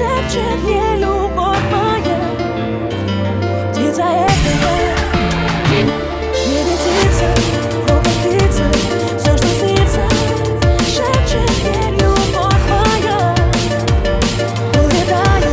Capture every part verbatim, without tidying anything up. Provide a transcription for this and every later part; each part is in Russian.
шепчет мне любовь моя. Птица это я, не летится, только птица. Все, что снится, шепчет мне любовь моя. Улетаю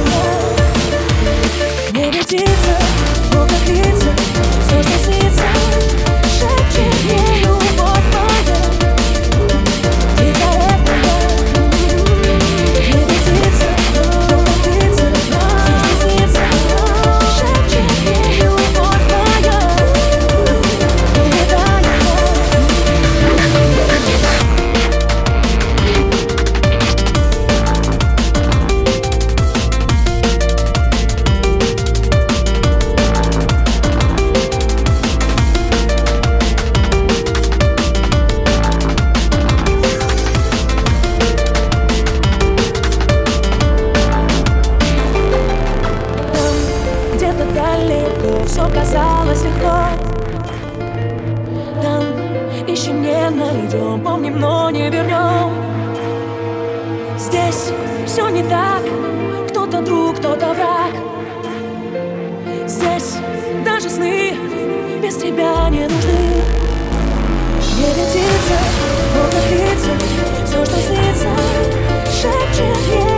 я, не летится, только птица. Все, что снится, шепчет мне любовь моя. Птица это я, не летится, только птица. Все, что снится, шепчет мне любовь моя. Улетаю где-то далеко все казалось легко. Там ищем, не найдем, помним, но не вернем. Здесь все не так, кто-то друг, кто-то враг. Здесь даже сны без тебя не нужны. Не летится, только птица. Все, что снится, шепчет мне